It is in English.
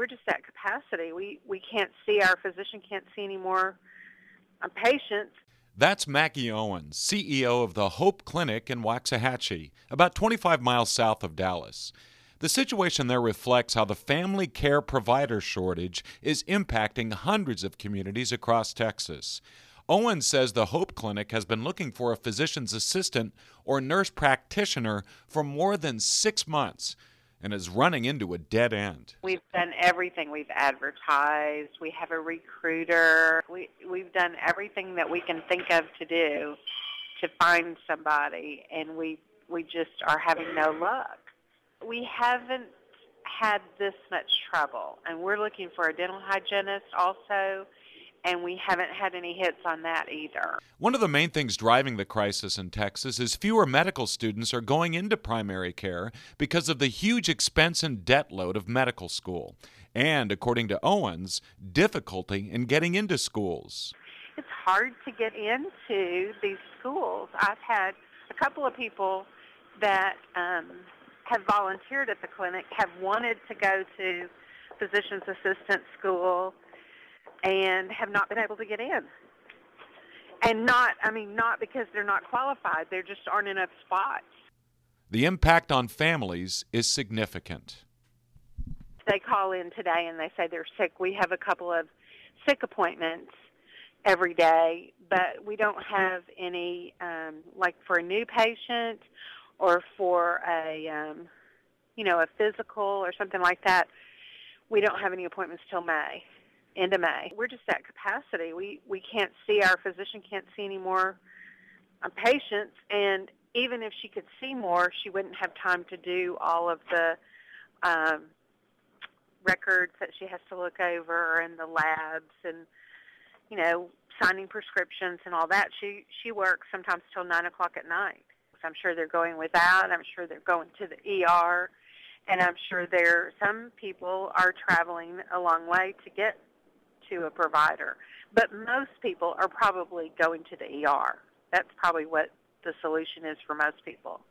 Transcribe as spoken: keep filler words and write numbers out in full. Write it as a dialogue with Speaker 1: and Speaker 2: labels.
Speaker 1: we're just at capacity. We we can't see, our physician can't see any more uh, patients.
Speaker 2: That's Maggie Owens, C E O of the Hope Clinic in Waxahachie, about twenty-five miles south of Dallas. The situation there reflects how the family care provider shortage is impacting hundreds of communities across Texas. Owens says the Hope Clinic has been looking for a physician's assistant or nurse practitioner for more than six months and is running into a dead end.
Speaker 1: We've done everything. We've advertised. We have a recruiter. We, we've done everything that we can think of to do to find somebody, and we, we just are having no luck. We haven't had this much trouble, and we're looking for a dental hygienist also, and we haven't had any hits on that either.
Speaker 2: One of the main things driving the crisis in Texas is fewer medical students are going into primary care because of the huge expense and debt load of medical school. And, according to Owens, difficulty in getting into schools.
Speaker 1: It's hard to get into these schools. I've had a couple of people that um, have volunteered at the clinic, have wanted to go to physician's assistant school, and have not been able to get in. And not, I mean, not because they're not qualified. There just aren't enough spots.
Speaker 2: The impact on families is significant.
Speaker 1: They call in today and they say they're sick. We have a couple of sick appointments every day, but we don't have any, um, like for a new patient or for a, um, you know, a physical or something like that. We don't have any appointments till May. End of May. We're just at capacity. We we can't see, our physician can't see any more uh, patients, and even if she could see more, she wouldn't have time to do all of the um, records that she has to look over and the labs and, you know, signing prescriptions and all that. She she works sometimes till nine o'clock at night. I'm sure they're going without. I'm sure they're going to the E R, and I'm sure there some people are traveling a long way to get to a provider, but most people are probably going to the E R. That's probably what the solution is for most people.